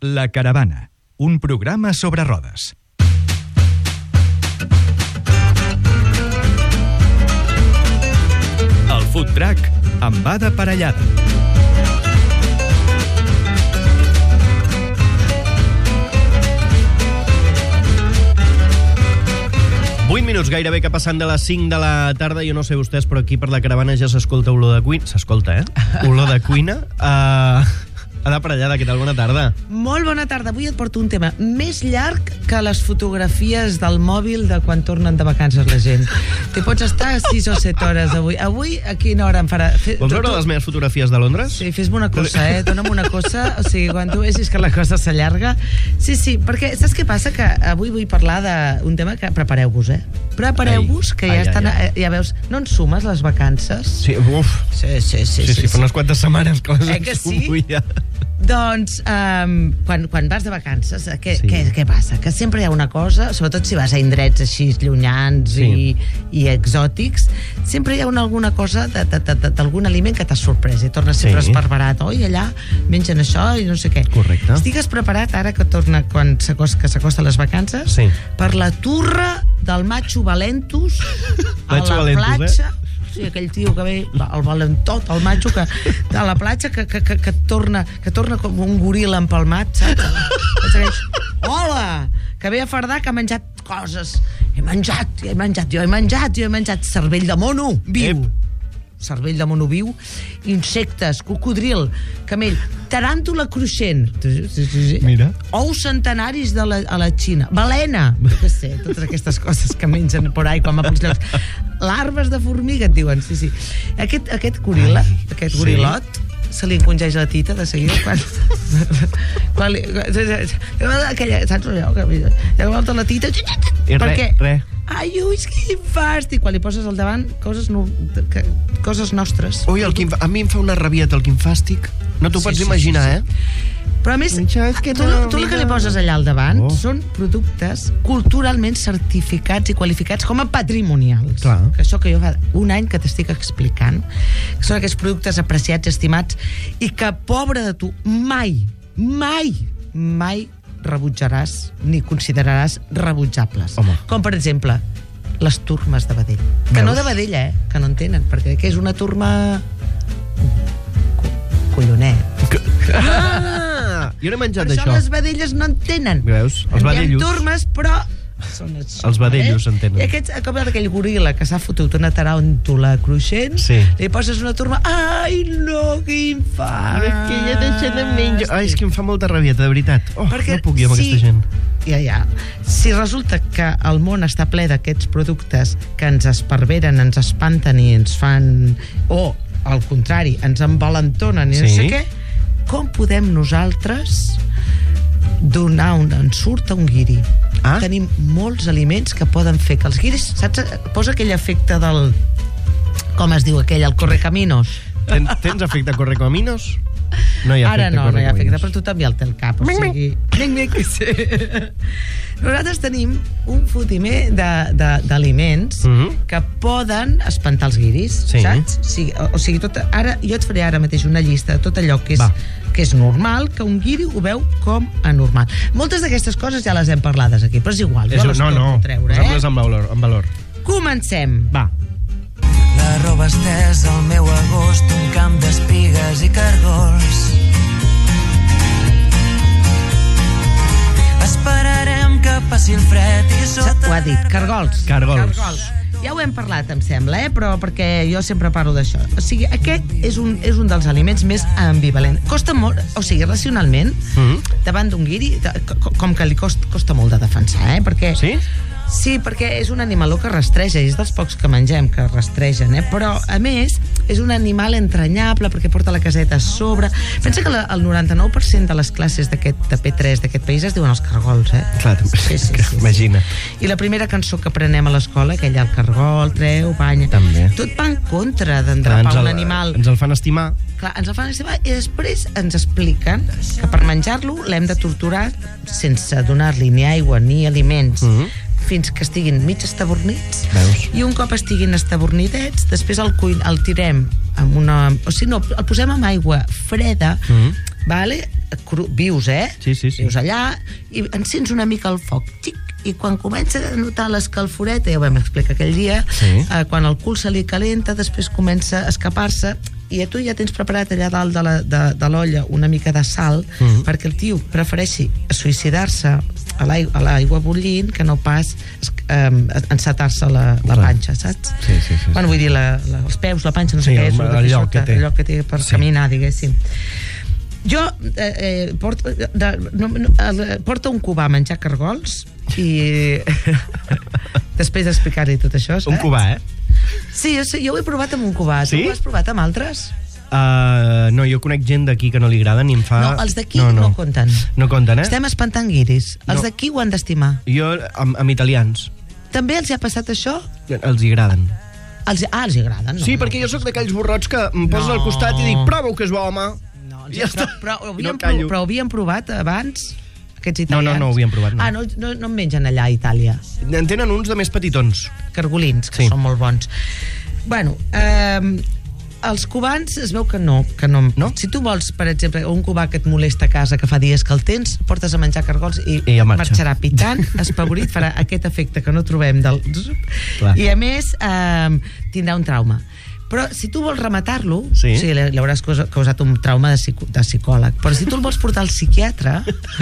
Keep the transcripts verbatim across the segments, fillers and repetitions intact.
La Caravana, un programa sobre rodes. El food truck amb Ada Parellada. vuit minuts gairebé que passant de les cinc de la tarda. Jo no sé vostès, però aquí per la caravana ja s'escolta olor de cuina. S'escolta, eh? Olor de cuina. Uh, Ada Parellada, què tal? Bona tarda. Molt bona tarda. Avui et porto un tema més llarg que les fotografies del mòbil de quan tornen de vacances la gent. Te pots estar sis o set hores avui. Avui, a quina hora em farà? Vols veure les meves fotografies de Londres? Sí, fes-me una cosa, eh? Dóna'm una cosa. O sigui, quan tu vegis que la cosa s'allarga... Sí, sí, perquè saps què passa? Que avui vull parlar d'un tema que... Prepareu-vos, eh? Prepareu-vos, que ja ai, estan... ai, ai. Ja veus, no en sumes les vacances? Sí, uf. Sí, sí, sí. Sí, sí, sí, fa unes quantes setmanes que les eh que sí? sumo ja. Doncs, um, quan, quan vas de vacances, què, Sí. què, què passa? Que sempre hi ha una cosa, sobretot si vas a indrets així llunyans Sí. i, i exòtics, sempre hi ha una, alguna cosa de- de- de- de- d'algun aliment que t'ha sorprès i tornes sempre Sí. esparverat. Oi, allà mengen això i no sé què. Correcte. Estigues preparat ara que torna quan s'acosta, que s'acosta les vacances Sí. per la turra del Macho Valentus a Macho la Valentus, platja. eh? Sí, aquell tio que ve, el valentot, el macho, que a la platja que, que, que, que, torna, que torna com un goril empalmat, saps? Que segueix, hola! Que ve a fardar, que ha menjat coses. He menjat, jo he menjat, jo he menjat, jo he menjat cervell de mono, viu. Ep. Cervell de mono viu, insectes, cocodril, camell, taràntula cruixent, sí, sí, sí. Mira. Ous centenaris de la, a la Xina, balena, jo què sé, totes aquestes coses que mengen por ahí, com a pocs llocs. Larves de formiga, et diuen, sí, sí. Aquest, aquest goril·la, aquest sí. gorilot, se li encongeix la tita de seguida quan... quan li, aquella, saps allò? Que, que volta la tita... I per re, què? re. Ai, ui, quin fàstic! Quan li poses al davant coses, no, que, coses nostres. Ui, el quim, a mi em fa una rabieta el quimfàstic. No t'ho Sí, pots sí, imaginar, sí, sí. eh? Però a més, Això és que tu, no, tu el que mira. li poses allà al davant Oh. són productes culturalment certificats i qualificats com a patrimonials. Clar. Que això que jo fa un any que t'estic explicant, que són aquests productes apreciats i estimats i que, pobre de tu, mai, mai, mai rebutjaràs ni consideraràs rebutjables. Home. Com, per exemple, les turmes de vedell. Que Veus? no de vedell, eh? Que no en tenen, perquè què és una turma... Co- Collonet. Ah! Jo no he menjat Per això això. les vedelles no en tenen. Veus? Els En diem vedellos. turmes, però... Són això, Els vedellos en tenen. I aquests, com aquell goril·la que s'ha fotut una taràntula cruixent, Sí. li poses una turma... Ai, no, quin fart! És que ja deixa de menjar. Ai, és que em fa molta rabieta, de veritat. Oh, Perquè no puc jo amb si- aquesta gent. Ja, ja. Si resulta que el món està ple d'aquests productes que ens esparveren, ens espanten i ens fan... O, al contrari, ens envalentonen i no Sí. sé què, com podem nosaltres donar un ensurt a un guiri? Ah. Tenim molts aliments que poden fer que els guiris... Saps? Posa aquell efecte del... Com es diu aquell? El correcaminos. Ten, tens efecte correcaminos? No hi ha Ara efecte no, no hi ha efecte, correcaminos. però tothom ja el té al cap, o sigui... Mic, mic, sí. Nosaltres tenim un fotimer de- de- d'aliments Mhm. que poden espantar els guiris, Sí. saps? O sigui, o, o sigui tot, ara, jo et faré ara mateix una llista de tot allò que és, Va. que és normal, que un guiri ho veu com a normal. Moltes d'aquestes coses ja les hem parlades aquí, però és igual, És, jo les no, torno no, a treure, posem-les eh? en valor, en valor. Comencem. Va. La roba estesa al meu agost, un camp d'espigues i cargols. Esperarem que passi el fred i sota... Ho ha dit, cargols. Cargols. Ja ho hem parlat, em sembla, eh? Però perquè jo sempre parlo d'això. O sigui, aquest és un, és un dels aliments més ambivalents. Costa molt, o sigui, racionalment, Mhm. davant d'un guiri, de- co- com que li costa, costa molt de defensar, eh? Perquè, Sí? Sí, perquè és un animaló que rastreja, i és dels pocs que mengem que rastregen, eh? Però, a més, és un animal entranyable perquè porta la caseta a sobre. Pensa que la, el noranta-nou per cent de les classes d'aquest de P tres d'aquest país es diuen els cargols, eh? Clar, Sí, sí, sí, sí. imagina. I la primera cançó que aprenem a l'escola, aquella, el cargol, treu, banya... També. Tot va en contra Clar, d'endrapar ens un el- animal. Ens el fan estimar. Clar, ens el fan estimar i després ens expliquen que per menjar-lo l'hem de torturar sense donar-li ni aigua ni aliments, Mhm. fins que estiguin mig estabornits. Veus? I un cop estiguin estabornidets, després el, cuin, el tirem amb una... O sigui, no, el posem amb aigua freda, Mhm. vale? Cru, vius, eh? Sí, sí, sí. Vius allà i encens una mica el foc, xic, i quan comença a notar l'escalforeta, ja ho vam explicar aquell dia, Sí. eh, quan el cul se li calenta, després comença a escapar-se, i a tu ja tens preparat allà dalt de la- de de l'olla una mica de sal, Mhm. perquè el tio prefereixi suïcidar-se a l'aigua, a l'aigua bullint que no pas eh, encetar-se la, la Clar. panxa, saps? Sí, sí, sí, Bueno, vull dir, la, la, els peus, la panxa, no sé Sí, què és, el- el, el que lloc surt, que té. el lloc que té per Sí. caminar, diguéssim. Jo eh, eh, porto, de, no, no, el- porto un cubà a menjar cargols i després d'explicar-li tot això, saps? Un cubà, eh? Sí, jo, sí, jo ho he provat amb un cubà. Sí? Tu ho has provat amb altres? Uh, no, jo conec gent d'aquí que no li agraden i em fa... No, els d'aquí no, no compten. No compten, eh? Estem espantant guiris. Els No. d'aquí ho han d'estimar. Jo, amb, amb italians, També els hi ha passat això? els hi agraden. Els, ah, els hi agraden. No, Sí, no, perquè jo sóc d'aquells borrots que em poses No. al costat i dic, prova-ho, que és bo, home. No, Ja ja està. però, però, ho I no havien, callo. prov, però ho havien provat abans, aquests No, italians? no, no ho havien provat, no. Ah, no, no, no en mengen allà a Itàlia. En tenen uns de més petitons. Cargolins, que Sí. són molt bons. Bueno, eh, els cubans es veu que no, que no. No? Si tu vols, per exemple, un cubà que et molesta a casa, que fa dies que el tens, portes a menjar cargols i, I ja marxa. marxarà pitant, espavorit, farà aquest efecte que no trobem del... Clar. I a més eh, tindrà un trauma. Però si tu vols rematar-lo, Sí. o sigui, li, li hauràs causa- causat un trauma de, psico, de psicòleg, però si tu el vols portar al psiquiatre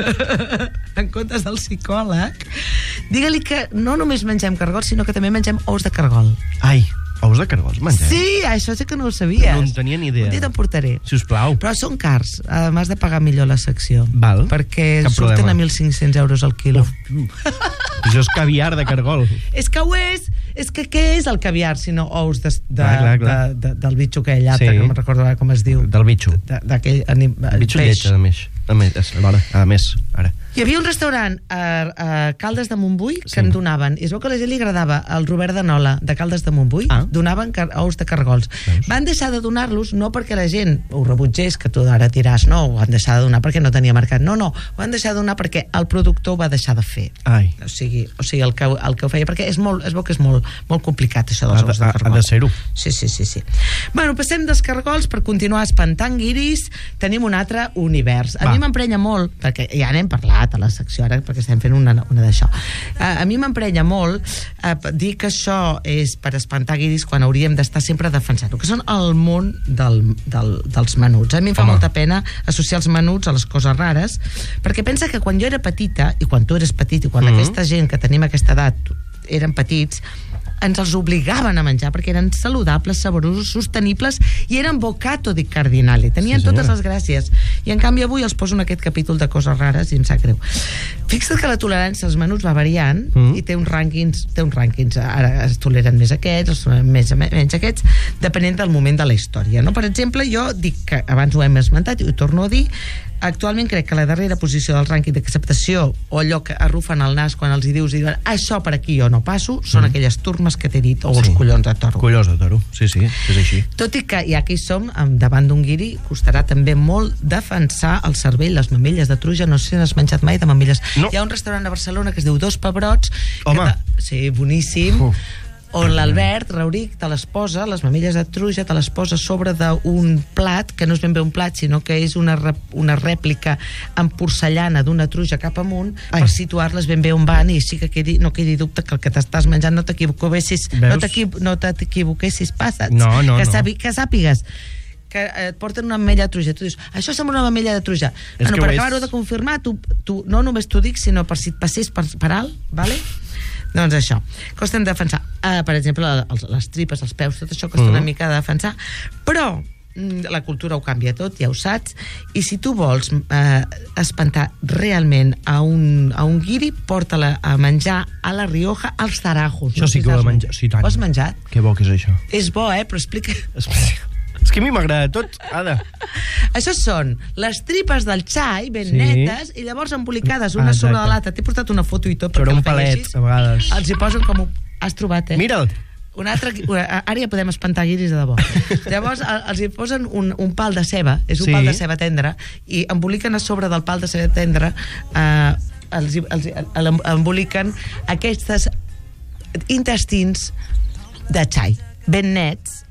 en comptes del psicòleg, digue-li que no només mengem cargols, sinó que també mengem ous de cargol. Ai, ous de cargols, mengem. Sí, això sí que no ho sabies. No en tenia ni idea. Un dia te'n portaré. Sisplau. Però són cars. A més de pagar millor la secció. Val. Perquè Cap surten problema. a mil cinc-cents euros al quilo. Això és caviar de cargol. És que ho és. És que què és el caviar, si no ous de, de, Clar, clar, clar. de, de, del bitxo aquell altre, Sí. que no me'n recordo ara com es diu. Del bitxo. De- D'aquell anim- Bitxo peix. lleig, a més. A més, ara, a més, ara. Hi havia un restaurant a, a Caldes de Montbui que Sí. en donaven, i es veu que a la gent li agradava el Robert de Nola, de Caldes de Montbui, Ah. donaven car ous de cargols. Veus? Van deixar de donar-los no perquè la gent ho rebutgés, que tu ara diràs, no, ho van deixar de donar perquè no tenia mercat. No, no, ho van deixar de donar perquè el productor ho va deixar de fer. Ai. O sigui, o sigui el, que, el que ho feia, perquè és molt, es veu que és molt, molt complicat això dels Ha de- ous de ha- ha cargol. de ser-ho. Sí, sí, sí, sí. Bueno, passem dels cargols per continuar espantant guiris. Tenim un altre univers. A Va. mi m'emprenya molt, perquè ja n'hem parlat a la secció ara, perquè estem fent una, una d'això. A, a mi m'emprenya molt eh, dir que això és per espantar guiris quan hauríem d'estar sempre defensant-ho, que són el món del, del, dels menuts. A mi em fa Home. molta pena associar els menuts a les coses rares, perquè pensa que quan jo era petita, i quan tu eres petit, i quan Mhm. aquesta gent que tenim aquesta edat eren petits, ens els obligaven a menjar perquè eren saludables, saborosos, sostenibles i eren bocato di cardinale, tenien Sí, sí, senyora. totes les gràcies, i en canvi avui els poso en aquest capítol de coses rares i em sap greu. Fixa't que la tolerància als menuts va variant Mm. i té uns rànquings, té uns rànquings, ara es toleren més aquests, es toleren més, menys aquests, depenent del moment de la història, no? Per exemple, jo dic que abans ho hem esmentat i ho torno a dir, actualment crec que la darrera posició del rànquing d'acceptació, o allò que arrufen el nas quan els hi dius i diuen, això per aquí jo no passo, són Mm. aquelles turmes que t'he dit, o Sí. els collons de toro. Collons de toro, sí, sí, és així. Tot i que ja que hi som, em- davant d'un guiri, costarà també molt defensar el cervell, les mamelles de truja. No sé si n'has menjat mai de mamelles. No. Hi ha un restaurant a Barcelona que es diu Dos Pebrots. Home. Que te- sí, boníssim. Uf. On l'Albert Rauric te les posa, les mamelles de truja, te les posa sobre d'un plat, que no és ben bé un plat, sinó que és una, re- una rèplica en porcellana d'una truja cap amunt, Ai. per situar-les ben bé on van, i així que quedi, no quedi dubte que el que t'estàs menjant no t'equivoquessis, no Veus? t'equi- no t'equivoquessis, passa't. No, no, que, no. Sabi, que sàpigues que eh, et porten una mamella de truja. Tu dius, això sembla una mamella de truja. És Bueno, que per ho és. acabar-ho de confirmar, tu, tu, no només t'ho dic, sinó per si et passés per, per alt, vale? Doncs això, costa de defensar. Uh, per exemple, els, les tripes, els peus, tot això costa Mm. una mica de defensar, però mm, la cultura ho canvia tot, ja ho saps, i si tu vols eh, espantar realment a un, a un guiri, porta-la a menjar a la Rioja als tarajos. Això sí que ho he menjat, sí, tant. Ho has menjat? Que bo que és això. És bo, eh? Però explica... És, és que a mi m'agrada tot, Ada. Això són les tripes del xai, ben Sí. netes, i llavors embolicades una Ah, sobre exacte. de l'altra. T'he portat una foto i tot Sobre perquè un la palet, veiessis. a vegades. Els hi posen com un... Has trobat, eh? Mira'l. Un altre, una, ara ja podem espantar guiris de debò. Llavors el- els hi posen un, un pal de ceba, és un Sí. pal de ceba tendra, i emboliquen a sobre del pal de ceba tendra, eh, els, hi- els, hi- el- emboliquen aquests intestins de xai, ben nets, però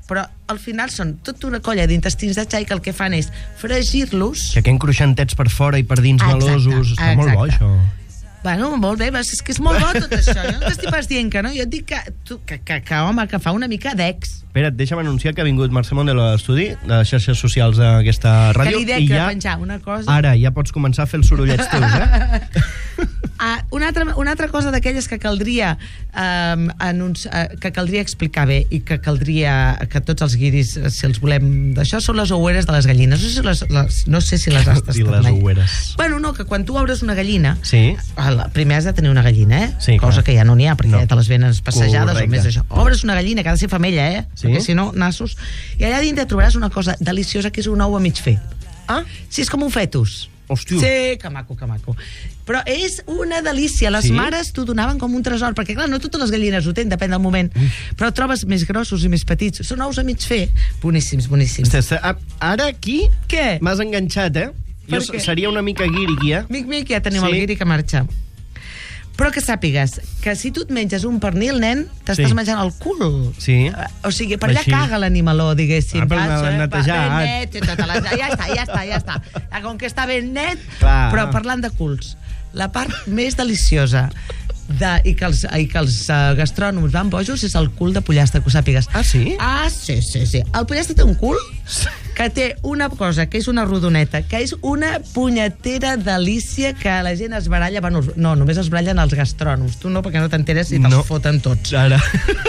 al final són tota una colla d'intestins de xai que el que fan és fregir-los. Que queden cruixentets per fora i per dins Exacte, melosos. Està molt bo, exacte. això. Bueno, molt bé, és que és molt bo tot això. Jo no t'estic pas dient que no, jo et dic que, tu, que, que, que, home, que fa una mica d'ex. Espera't, deixa'm anunciar que ha vingut Mercè Mondelo a l'estudi de les xarxes socials d'aquesta ràdio. Que li dec i de ja, penjar una cosa. ara ja pots començar a fer els sorollets teus, eh? Ah, una, altra, una altra cosa d'aquelles que caldria um, anunci, uh, que caldria explicar bé i que caldria que tots els guiris, si els volem d'això, són les oueres de les gallines. No sé si les, les, no sé si les has tastat I les mai. oueres. Bueno, no, que quan tu obres una gallina, Sí. el, primer has de tenir una gallina, eh? Sí, cosa clar. que ja no n'hi ha, perquè No. ja te les venen passejades Correcte. o més això. Obres una gallina, que ha de ser femella, eh? Sí. Perquè si no, nassos. I allà dintre trobaràs una cosa deliciosa que és un ou a mig fer. Ah, Sí, és com un fetus. hòstia. Sí, que maco, que maco. Però és una delícia. Les Sí? mares t'ho donaven com un tresor, perquè, clar, no totes les gallines ho tenen, depèn del moment. Ui. Però trobes més grossos i més petits. Són ous a mig fer. Boníssims, boníssims. Ostres, a- ara aquí Què? m'has enganxat, eh? Jo Per què? seria una mica guiri aquí, eh? Mic, mic, ja tenim Sí. el guiri que marxa. Però que sàpigues que si tu et menges un pernil, nen, t'estàs Sí. menjant el cul. Sí. Eh, O sigui, per allà Així. caga l'animaló, diguéssim. Ah, però Va, l'han va, netejat. ben net, i tota la... Ja està, ja està, ja està. Ja, com que està ben net, Clar. però parlant de culs, la part més deliciosa de, i que els, i que els uh, gastrònoms van bojos és el cul de pollastre, que ho sàpigues. Ah, sí? Ah, sí, sí, sí. El pollastre té un cul que té una cosa, que és una rodoneta, que és una punyetera delícia que la gent es baralla... Bueno, no, només es barallen els gastrònoms. Tu no, perquè no t'enteres i te'ls No. foten tots. Ara.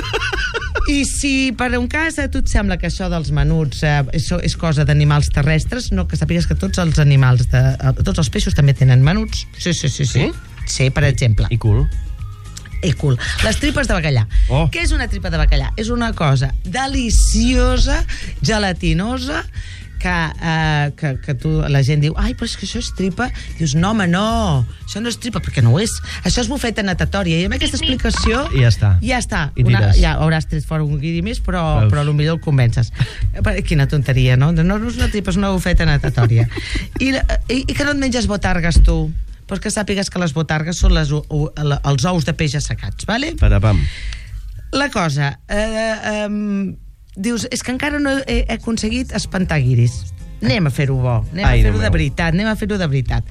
I si per un cas a tu et sembla que això dels menuts eh, és, és cosa d'animals terrestres, no, que sàpigues que tots els animals, de, eh, tots els peixos també tenen menuts. Sí, sí, sí. Sí, Sí? sí per exemple. I cul. I cul. Les tripes de bacallà. Oh. Què és una tripa de bacallà? És una cosa deliciosa, gelatinosa, que, eh, que, que tu, la gent diu, ai, però és que això és tripa. Dius, no, home, no, això no és tripa, perquè no ho és. Això és bufeta natatòria. I amb aquesta explicació... I ja està. Ja està. I Una, diràs. ja hauràs tret fora un guiri més, però, Veus? però potser el convences. Però quina tonteria, no? No, no és una tripa, és una bufeta natatòria. I, i, I que no et menges botargues, tu? Pues que sàpigues que les botargues són les, u, u, els ous de peix assecats, vale? Parapam. La cosa, eh, um, dius, és que encara no he, he aconseguit espantar guiris. Anem a fer-ho bo, anem Ai, a fer-ho Déu de meu. veritat, anem a fer-ho de veritat.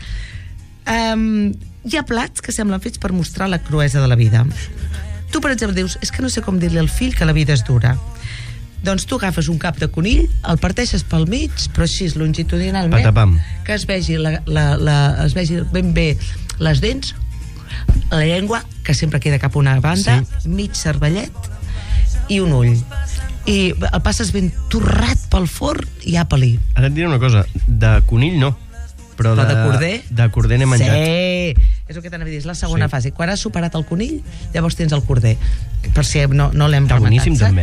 Um, hi ha plats que semblen fets per mostrar la cruesa de la vida. Tu, per exemple, dius, és que no sé com dir-li al fill que la vida és dura. Doncs tu agafes un cap de conill, el parteixes pel mig, però així longitudinalment, Patapam. que es vegi, la, la, la, es vegi ben bé les dents, la llengua, que sempre queda cap a una banda, Sí. mig cervellet i un ull. I el passes ben torrat pel forn i apa-li. Ara et diré una cosa, de conill no, però, Però de corder? De corder n'he menjat. Sí, és el que t'anava a dir, és la segona Sí. fase. Quan has superat el conill, llavors tens el corder. Per si no, no l'hem Està rematat, boníssim, saps? també.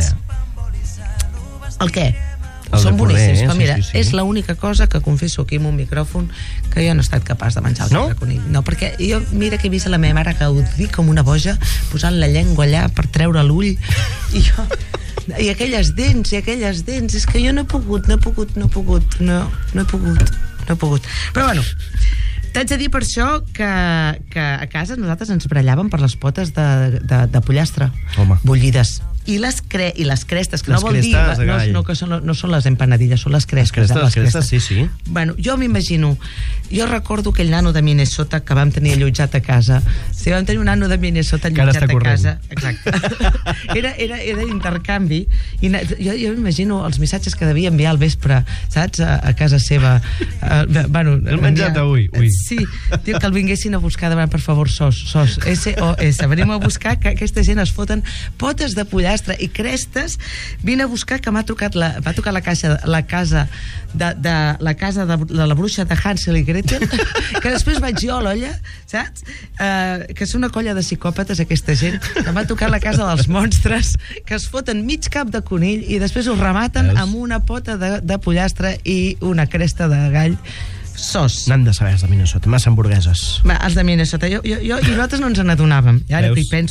El què? El Són de corder, boníssims, eh? però Sí, mira, sí, sí. és l'única cosa que confesso aquí amb un micròfon que jo no he estat capaç de menjar el No? cap de conill. No, perquè jo, mira que he vist a la meva mare gaudir com una boja, posant la llengua allà per treure l'ull, i jo... I aquelles dents, i aquelles dents, és que jo no he pogut, no he pogut, no he pogut, no, no he pogut, no he pogut. Però bueno, t'haig de dir per això que, que a casa nosaltres ens barallàvem per les potes de, de, de pollastre. Home. Bullides. I les, cre i les crestes, que Les no vol dir... crestes de No, gall. no, que són, no són les empanadilles, són les crestes. Les crestes, eh, les crestes, sí, sí. Bueno, jo m'imagino, jo recordo aquell nano de Minnesota que vam tenir allotjat a casa. Sí, vam tenir un nano de Minnesota Que ara allotjat està a corrent. casa. Exacte. era, era, era intercanvi. I na- jo, jo m'imagino els missatges que devia enviar al vespre, saps? A, a casa seva. Uh, bueno, Has menjat enviar- avui? Ui. Sí, diu que el vinguessin a buscar, demà, per favor, sos, sos, S O S. Venim a buscar que aquesta gent es foten potes de pollastre i crestes. Vine a buscar que m'ha trucat la, va tocar la caixa, la casa de, de la casa de, de la bruixa de Hansel i Gretel, que després vaig jo a l'olla, saps? Uh, que és una colla de psicòpates aquesta gent, que va tocar la casa dels monstres, que es foten mig cap de conill i després ho rematen Veus? amb una pota de, de pollastre i una cresta de gall sos. N'han de saber els de Minnesota, massa hamburgueses. Va, els de Minnesota. Jo, jo, jo, I nosaltres no ens n'adonàvem. I ara Veus? que hi penso,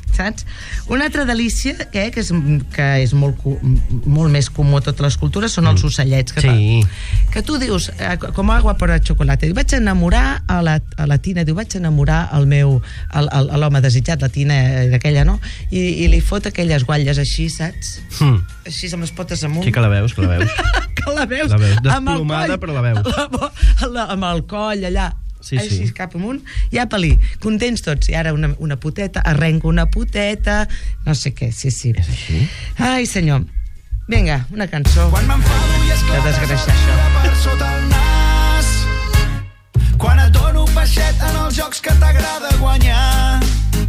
saps? Una altra delícia que, eh, que és, que és molt, molt més comú a totes les cultures són els ocellets. Que, Sí. que tu dius, eh, com agua per a xocolata. Diu, vaig enamorar a la, a la Tina, diu, vaig enamorar el meu, el, el, l'home desitjat, la Tina era aquella, no? I, i li fot aquelles guatlles així, saps? Mm. Així amb les potes amunt. Sí que la veus, que la veus. que la veus. La veus amb el desplomada, coll, però la veus. La, la, amb el coll allà. Sí, així sí. cap amunt, i apa-li, contents tots. I ara una, una puteta, arrenco una puteta, no sé què, sí, sí. És així? Ai, senyor. Vinga, una cançó. Quan m'enfado i esclata De desgraixar això. per sota el nas. Quan et dono peixet en els jocs que t'agrada guanyar.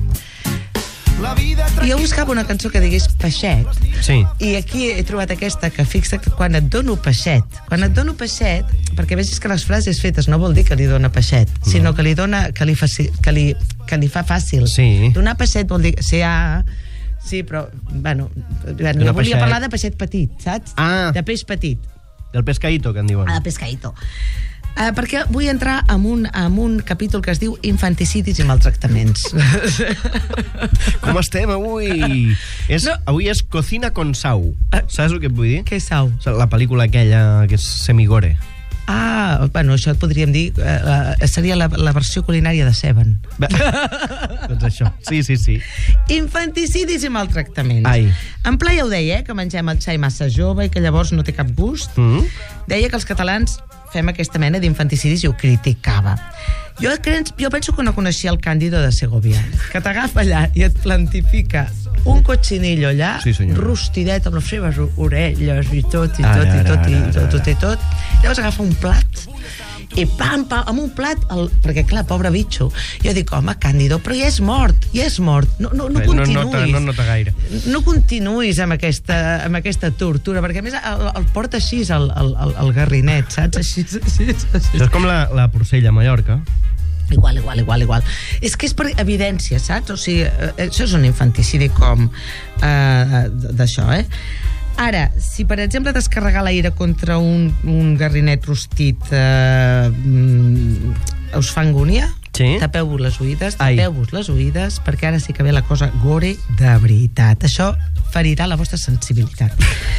La vida Jo buscava una cançó que digués peixet, Sí. i aquí he trobat aquesta que fixa que quan et dono peixet, quan et dono peixet, perquè vegis que les frases fetes no vol dir que li dona peixet, no. sinó que li dona, que li, faci, que li, que li fa fàcil. Sí. Donar peixet vol dir, sí, ah, sí, però, bueno, bueno jo volia peixet. parlar de peixet petit, saps? Ah. De peix petit. Del pescaïto, que en diuen. Ah, de pescaïto. Uh, perquè vull entrar en un, en un capítol que es diu infanticidis i maltractaments. Com estem avui? És, No. Avui és Cocina con Sau. Saps el que et vull dir? Què sau? La pel·lícula aquella que és semigore. Ah, bueno, això et podríem dir, uh, uh, seria la, la versió culinària de Seven. Doncs això. Sí, sí, sí. Infanticidis i maltractaments. Ai. En ple ja ho deia, eh, que mengem el xai massa jove i que llavors no té cap gust. Mm? Deia que els catalans fem aquesta mena d'infanticidis i ho criticava. Jo, crec, jo penso que no coneixia el Càndido de Segovia, que t'agafa allà i et plantifica un cochinillo allà, Sí, senyor. rostidet, amb les seves orelles i tot, i Ara, tot, i ara, tot, i ara, tot, ara. tot, i tot. Llavors agafa un plat i pam, pam, amb un plat, el, perquè clar, pobre bitxo, jo dic, home, Càndido, però ja és mort, ja és mort, no, no, no No continuïs. nota, no nota gaire. No continuïs amb aquesta, amb aquesta tortura, perquè a més el, el porta així el, el, el, el garrinet, saps? Així, així, així. Això és com la, la porcella a Mallorca. Igual, igual, igual, igual. És que és per evidència, saps? O sigui, eh, això és un infanticidi com eh, d'això, eh? Ara, si per exemple descarregar l'aire contra un, un garrinet rostit eh, mm, us fa angúnia, Sí. tapeu-vos les oïdes, Ai. tapeu-vos les oïdes, perquè ara sí que ve la cosa gore de veritat. Això ferirà la vostra sensibilitat.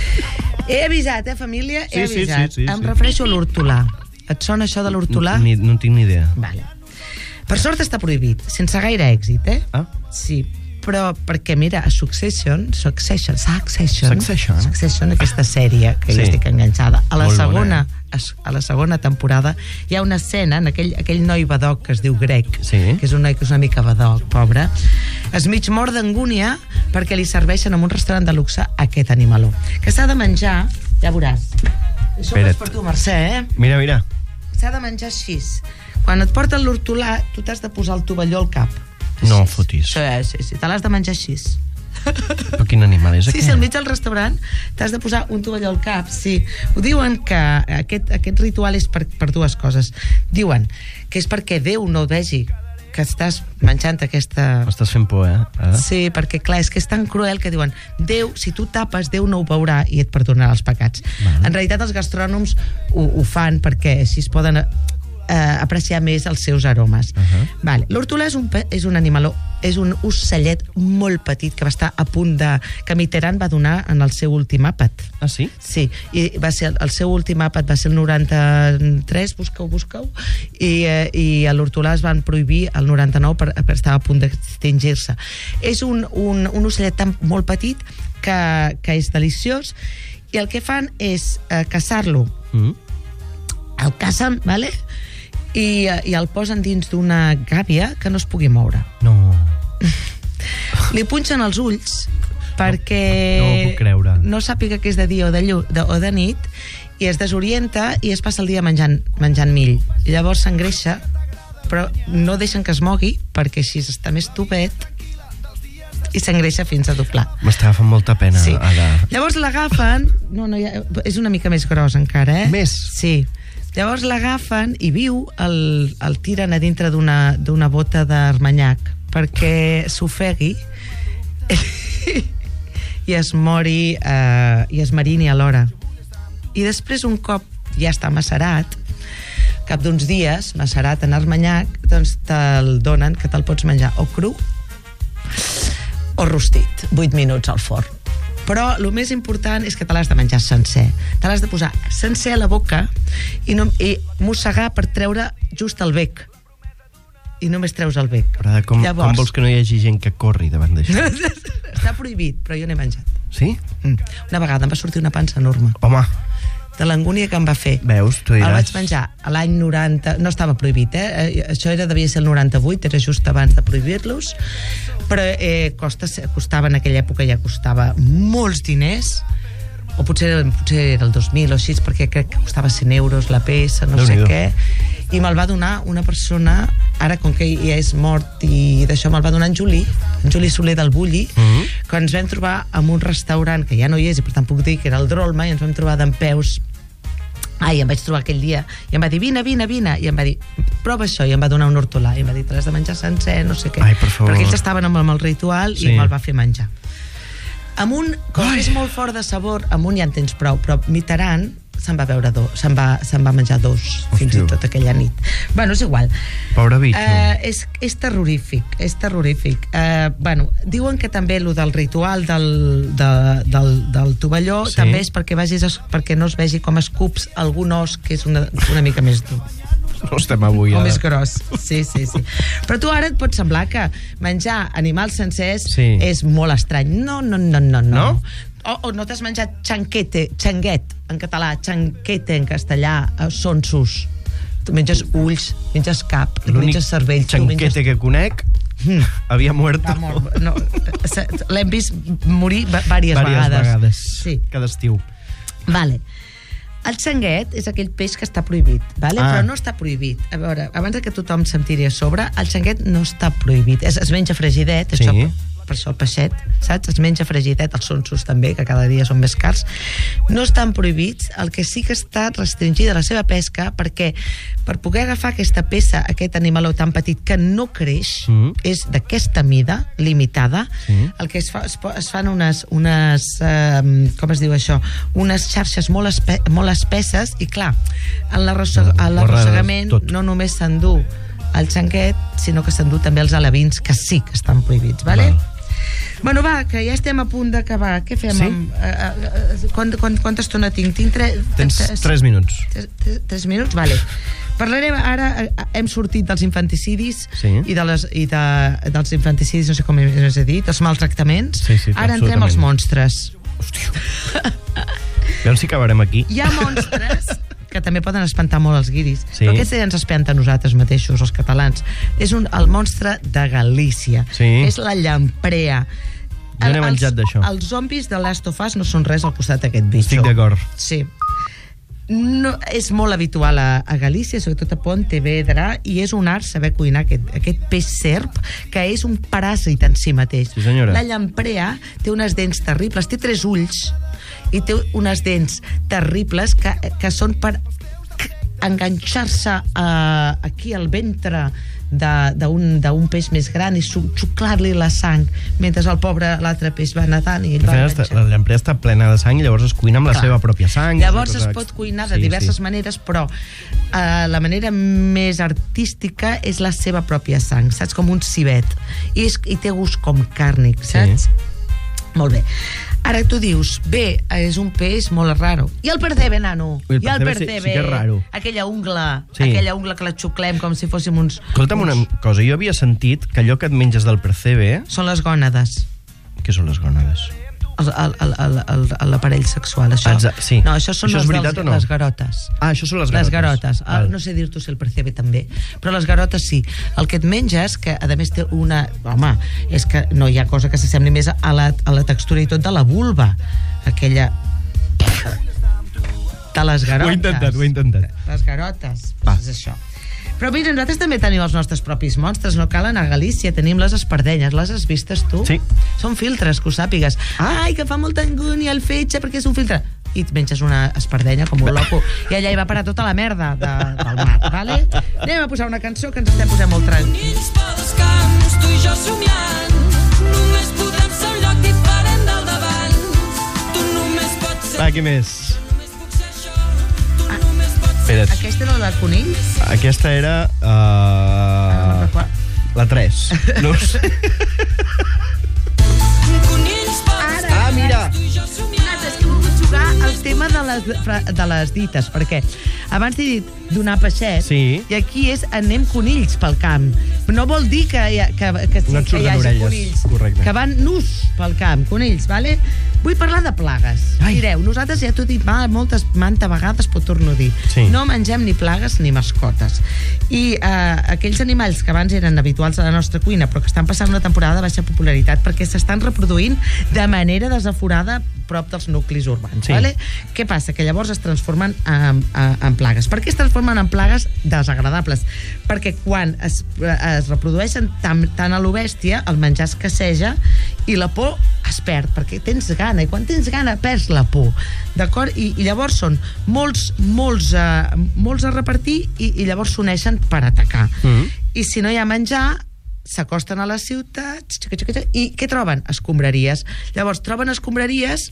He avisat, eh, família? He Sí, sí, avisat. sí, sí, em sí. refereixo a l'hortolà. Et sona això de l'hortolà? Ni, no tinc ni idea. Vale. Per sort està prohibit, sense gaire èxit, eh? Ah. Sí, però perquè, mira, a Succession, Succession, Succession, Succession. Succession aquesta sèrie que Sí. jo estic enganxada, a la Molt bona, segona a la segona temporada hi ha una escena en aquell, aquell noi badoc que es diu Greg, Sí. que és un noi que és una mica badoc, pobre, es mig mort d'angúnia perquè li serveixen en un restaurant de luxe aquest animaló, que s'ha de menjar, ja veuràs. Això Espera't. és per tu, Mercè, eh? Mira, mira. S'ha de menjar així. Quan et porten l'hortolà, tu t'has de posar el tovalló al cap. No Així. fotis. Sí, sí, sí, te l'has de menjar així. Però quin animal és Sí, aquest? sí, al mig del restaurant t'has de posar un tovalló al cap, sí. Ho diuen que aquest, aquest ritual és per, per dues coses. Diuen que és perquè Déu no vegi que estàs menjant aquesta... M'estàs fent por, eh? Ara? Sí, perquè clar, és que és tan cruel que diuen Déu, si tu tapes, Déu no ho veurà i et perdonarà els pecats. Val. En realitat els gastrònoms ho, ho fan perquè així es poden eh, apreciar més els seus aromes. Uh-huh. Vale. L'hortolà és un, pe- és un animaló, és un ocellet molt petit que va estar a punt de... que Mitterrand va donar en el seu últim àpat. Ah, sí? Sí, i va ser, el seu últim àpat va ser el noranta-tres, busqueu, busqueu, i, eh, i a l'hortolà es van prohibir el noranta-nou per, per estar a punt d'extingir-se. És un, un, un ocellet tan molt petit que, que és deliciós, i el que fan és eh, caçar-lo. Mm. El cacen, vale? I, eh, i el posen dins d'una gàbia que no es pugui moure. No. Li punxen els ulls perquè No ho puc creure. no sàpiga que és de dia o de, llu, de, o de nit, i es desorienta i es passa el dia menjant, menjant mill. I llavors s'engreixa, però no deixen que es mogui perquè així està més tubet i s'engreixa fins a doblar. M'està agafant molta pena. Sí. Ara. Llavors l'agafen, no, no, ja, és una mica més gros encara, eh? Més? Sí. Llavors l'agafen i viu, el, el tiren a dintre d'una d'una bota d'armanyac perquè s'ofegui i es mori eh, i es marini alhora. I després, un cop ja està macerat, cap d'uns dies, macerat en armanyac, doncs te'l donen, que te'l pots menjar o cru o rostit, vuit minuts al forn. Però el més important és que te l'has de menjar sencer. Te l'has de posar sencer a la boca i, no, i mossegar per treure just el bec. I només treus el bec. Però com, Llavors, com vols que no hi hagi gent que corri davant d'això? Està prohibit, però jo n'he menjat. Sí? Mm. Una vegada em va sortir una pansa enorme. Home, De l'angúnia que em va fer. veus, tu diràs. El vaig menjar a l'any noranta... No estava prohibit, eh? Això era, devia ser el noranta-vuit, era just abans de prohibir-los, però eh, costa, costava en aquella època, ja costava molts diners, o potser, potser era el dos mil o així, perquè crec que costava cent euros la peça, no sé què, i me'l va donar una persona, ara com que ja és mort i d'això, me'l va donar en Juli, en Juli Soler del Bulli, Mhm. que ens vam trobar en un restaurant que ja no hi és, i per tant puc dir que era el Drolma, i ens vam trobar dempeus. Ai, em vaig trobar aquell dia i em va dir, vine, vine, vine, i em va dir, prova això, i em va donar un hortolà, i em va dir, te l'has de menjar sencer, no sé què. Ai, per favor. Perquè ells estaven amb, amb el ritual Sí. i me'l va fer menjar. Amb un, com que és molt fort de sabor, amb un ja en tens prou, però Mitterrand se'n va veure dos, se'n va, se'n va menjar dos, fins i tot aquella nit. Bueno, és igual. Pobre bitxo. Uh, és, és terrorífic, és terrorífic. Uh, bueno, diuen que també lo del ritual del, de, del, del tovalló Sí. també és perquè, vagis, es- perquè no es vegi com escups algun os que és una, una mica més dur. No estem avui. O ara. més gros. Sí, sí, sí. Però tu ara et pot semblar que menjar animals sencers Sí. és molt estrany. No, no, no, no. no. No? O, o no t'has menjat xanquete, xanguet en català, xanquete en castellà, eh, sonsos. Tu menges ulls, menges cap, tu L'únic menges cervell. tu xanquete menges... que conec Mm. havia muerto. Va mort. No, se- l'hem vist morir va- vàries, Vàries vegades. vegades. Sí. Cada estiu. Vale. El xanguet és aquell peix que està prohibit, vale? Ah. Però no està prohibit. A veure, abans de que tothom se'n tiri a sobre, el xanguet no està prohibit. Es, es menja fregidet, Sí. això, per això el peixet, saps? Es menja fregidet, els sonsos també, que cada dia són més cars. No estan prohibits, el que sí que està restringida la seva pesca, perquè per poder agafar aquesta peça, aquest animaló tan petit que no creix, Mm. és d'aquesta mida, limitada, Sí. el que es, fa, es, po- es fan unes, unes eh, com es diu això, unes xarxes molt, espe, molt espesses, i clar, en l'arrosseg- en l'arrossegament tot. no només s'endú el xanguet, sinó que s'endú també els alevins, que sí que estan prohibits, vale? Val. Bueno, va, que ja estem a punt d'acabar. Què fem? Sí? Amb, uh, uh, quant, quant, quanta estona tinc? Tinc tre, Tens tres- tres minuts. Tres, tres, tres minuts? Vale. Parlarem ara, eh, hem sortit dels infanticidis Sí. i, de les, i de, dels infanticidis, no sé com es ha dit, els maltractaments. Sí, sí, ara entrem als absolutament. monstres. Veure si acabarem aquí. Hi ha monstres que també poden espantar molt els guiris, Sí. però aquest ja ens espanta a nosaltres mateixos, els catalans. És un, el monstre de Galícia. Sí. És la llamprea. Jo n'he El- menjat els- d'això. Els zombis de Last of Us no són res al costat d'aquest bitxo. Estic d'acord. Sí. No, és molt habitual a, a Galícia, sobretot a Pontevedra, i és un art saber cuinar aquest, aquest peix serp, que és un paràsit en si mateix. Sí, senyora. La llamprea té unes dents terribles, té tres ulls i té unes dents terribles que, que són per enganxar-se uh, aquí al ventre d'un d'un peix més gran i su- xuclar-li la sang mentre el pobre l'altre peix va nedant i ell va Està, enganxar. la llamprea està plena de sang i llavors es cuina amb la Clar. seva pròpia sang. Llavors Una es cosa pot ex- cuinar de Sí, diverses sí. maneres, però uh, la manera més artística és la seva pròpia sang, saps? Com un civet. I, és, i té gust com càrnic, saps? Sí. Molt bé. Ara tu dius, bé, és un peix molt raro. I el percebe, nano? Ui, el I el percebe sí- sí que és raro. Aquella ungla, Sí. aquella ungla que la xuclem com si fóssim uns... Escolta'm una uns... cosa, jo havia sentit que allò que et menges del percebe... Són les gònades. Què són les gònades? El- el- el- el- el- L'aparell sexual, això. Exacte, sí. No, això són Això és les, veritat dels, o no? les garotes. Ah, això són les Les garotes. garotes. Ah, Val. no sé dir-t'ho si el percebe també, però les garotes sí. El que et menges, que a més té una... Home, és que no hi ha cosa que s'assembli més a la, a la textura i tot de la vulva. Aquella... de les garotes. Ho he intentat, ho he intentat. Les garotes. Va. Pues és això. Però mira, nosaltres també tenim els nostres propis monstres, no cal anar a Galícia, tenim les espardenyes, les has vistes tu? Sí. Són filtres, que ho sàpigues. Ai, que fa molta angúnia el fetge perquè és un filtre. I et menges una espardenya com un loco i allà hi va parar tota la merda de, del mar, vale? Anem a posar una cançó que ens estem posant molt tranquils. Nits per descans, tu i jo somiant. Només podem ser un lloc diferent del d'abans. Tu només pots ser... Va, què més? Només puc ser això. Tu només pots ser... Espera't. Aquesta era la del conill? Aquesta era... Ah, no Uh, recordo. la tres. No ho sé. tema de les, de les dites, perquè abans t'he dit donar peixet, Sí. i aquí és anem conills pel camp. No vol dir que hi, ha, que, que, sí, No et que hi surten hagi orelles, conills, correcte. que van nus pel camp, conills, vale? Vull parlar de plagues. Ai. Mireu, nosaltres ja t'ho he dit ma- moltes, manta vegades, però torno a dir. Sí. No mengem ni plagues ni mascotes. I eh, aquells animals que abans eren habituals a la nostra cuina, però que estan passant una temporada de baixa popularitat perquè s'estan reproduint de manera desaforada prop dels nuclis urbans. Sí. Vale? Què passa? Que llavors es transformen en, en, en plagues. Per què es transformen en plagues desagradables? Perquè quan es, es reprodueixen tan, tan a lo bèstia, el menjar escasseja i la por es perd, perquè tens gana, i quan tens gana perds la por, d'acord? I, i llavors són molts, molts, uh, molts a repartir i, i llavors s'uneixen per atacar. Mhm. I si no hi ha menjar, s'acosten a les ciutats i què troben? Escombraries. Llavors troben escombraries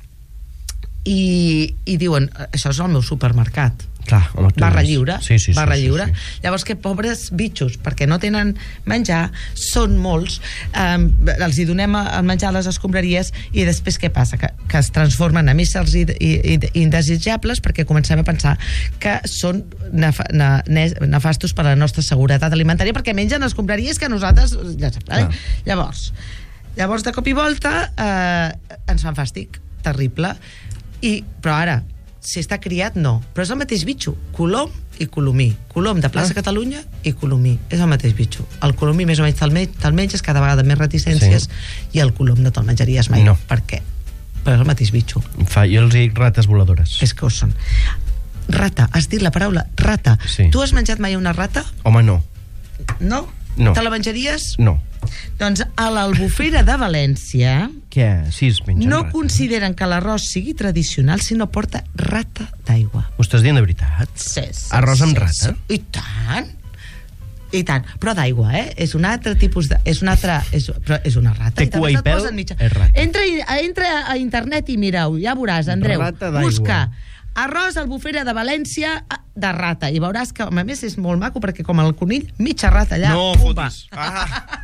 i, i diuen, això és el meu supermercat. Clar, home, tu Barra dius. lliure, Sí, sí, sí, barra sí, lliure. sí. Llavors, que pobres bitxos, perquè no tenen menjar, són molts, um, els hi donem el menjar a les escombraries i després què passa? Que, que es transformen en éssers i, i, i, indesitjables perquè comencem a pensar que són nef ne, ne, nefastos per a la nostra seguretat alimentària perquè mengen escombraries que nosaltres... Ja sap, eh? Llavors, llavors, de cop i volta, eh, ens fan fàstic, terrible. I, però ara, si està criat, no. Però és el mateix bitxo. Colom i colomí. Colom de Plaça Ah. Catalunya i colomí. És el mateix bitxo. El colomí més o menys te'l, me te'l menges, cada vegada més reticències, Sí. i el colom no te'l menjaries mai. No. Per què? Però és el mateix bitxo. Fa, jo els dic rates voladores. És que ho són. Rata. Has dit la paraula rata. Sí. Tu has menjat mai una rata? Home, no. No? No. Te la menjaries? No. Doncs a l'Albufera de València Què? Sí, es mengen no rata. consideren que l'arròs sigui tradicional si no porta rata d'aigua. Ho estàs dient de veritat? Sí, sí, Arròs amb sí, rata? sí. I tant. I tant. Però d'aigua, eh? És un altre tipus de... És una altra... És, però és una rata. Té I també cua i se't pèl, posen mitja. és rata. Entra, entra a internet i mireu, ja veuràs, Andreu. Rata d'aigua. Busca arròs Albufera de València de rata. I veuràs que, a més, és molt maco perquè com el conill, mitja rata allà. No, pumba. fotis. Ah.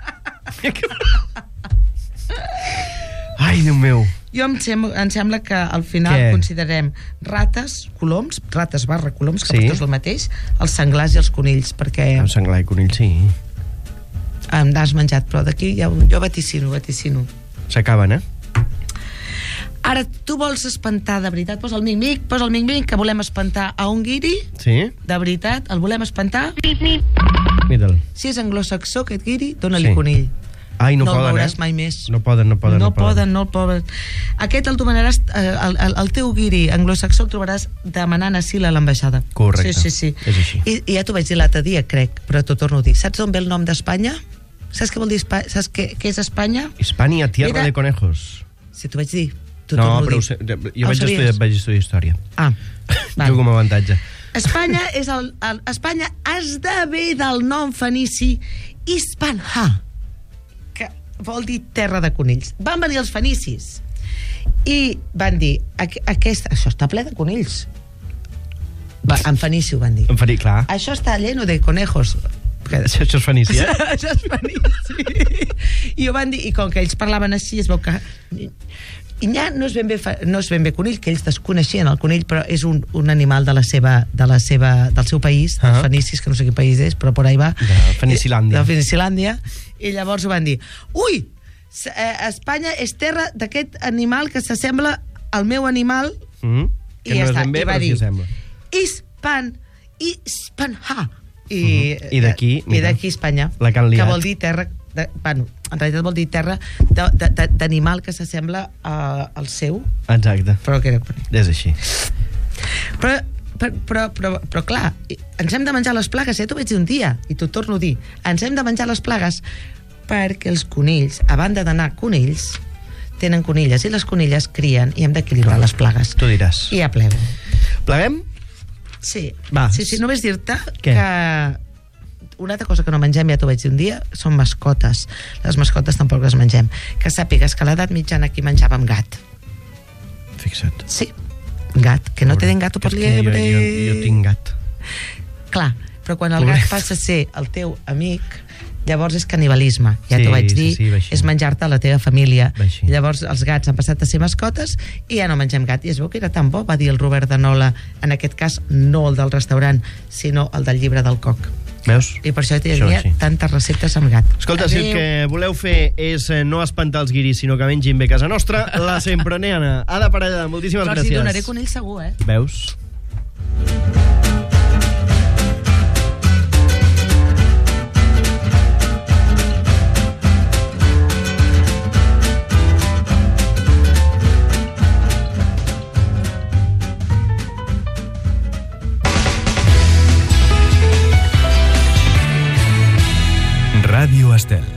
Ai, Déu meu. Jo em, sem em sembla que al final Què? considerem rates, coloms, rates barra coloms, que Sí. sí. és el mateix, els senglars i els conills, perquè El senglar i conill, sí. em n'has menjat, però d'aquí ja, jo vaticino, vaticino. S'acaben, eh? Ara, tu vols espantar de veritat? Posa el mic-mic, posa el mic-mic, que volem espantar a un guiri, Sí? de veritat, el volem espantar. Mira'l. Si és anglosaxó, aquest guiri, dona-li Sí. conill. Ai, no, No el poden, veuràs eh? mai més. No poden, no poden. no poden, no el poden. Aquest el demanaràs, eh, el, el, el teu guiri anglosaxó el trobaràs demanant asil a l'ambaixada. Correcte. Sí, sí, sí. És així. I, I ja t'ho vaig dir l'altre dia, crec, però t'ho torno a dir. Saps d'on ve el nom d'Espanya? Saps què vol dir Espanya? Saps què, què és Espanya? Hispania, tierra Mira. de conejos. Si t'ho vaig dir, t'ho No, torno a però dir. ho sé, jo Ah, ho vaig sabies? estudiar, vaig estudiar història. Ah, val. Jugo com a avantatge. Espanya és el, el, Espanya esdevé del nom fenici Hispanha, que vol dir terra de conills. Van venir els fenicis i van dir aqu aquest, això està ple de conills. Va, en fenici ho van dir. Em faria, clar. Això està lleno de conejos. Que- Això, això és fenici, eh? això és fenici. I ho van dir, i com que ells parlaven així, es veu que... I ja no és ben bé, fa- no és ben bé conill, que ells desconeixien el conill, però és un, un animal de la seva, de la seva, del seu país, dels Ah. fenicis, que no sé quin país és, però por ahí va. De Fenicilàndia. De Fenicilàndia. I llavors ho van dir, ui, s- eh, Espanya és terra d'aquest animal que s'assembla al meu animal, Mm? i Que ja no és està. ben bé, I va però sí dir, sembla. Hispan, Hispanha. I, Mhm. I d'aquí, I mira, d'aquí Espanya. la que han Que liat. vol dir terra... De, bueno, en realitat vol dir terra de- de- de- d'animal que s'assembla a- al seu, Exacte. però que era conill. És així. Però, però, però, però, però clar, ens hem de menjar les plagues, ja t'ho vaig dir un dia, i t'ho torno a dir, ens hem de menjar les plagues perquè els conills, a banda d'anar conills, tenen conilles, i les conilles crien, i hem d'equilibrar les plagues. Tu diràs. I ja plego. Pleguem? Sí. Va. Sí, sí, només dir-te Què? que una altra cosa que no mengem, ja t'ho vaig dir un dia, són mascotes. Les mascotes tampoc les mengem. Que sàpigues que a l'edat mitjana aquí menjàvem gat. Fixa't. Sí, gat. Que no tenen gato per És que jo, liebre. jo, jo tinc gat. Clar, però quan el Pobret. gat passa a ser el teu amic, llavors és canibalisme, ja Sí, t'ho vaig sí, dir, sí, va així. és menjar-te la teva família. Va així. Llavors els gats han passat a ser mascotes i ja no mengem gat, i es veu que era tan bo, va dir el Robert de Nola, en aquest cas no el del restaurant, sinó el del llibre del coc. Veus? I per això hi Això havia sí. tantes receptes amb gat. Escolta, si el que voleu fer és eh, no espantar els guiris, sinó que mengin bé a casa nostra, la Semproniana. Ada Parellada, moltíssimes Però gràcies. si donaré conill segur, eh? Veus? Ràdio Estel.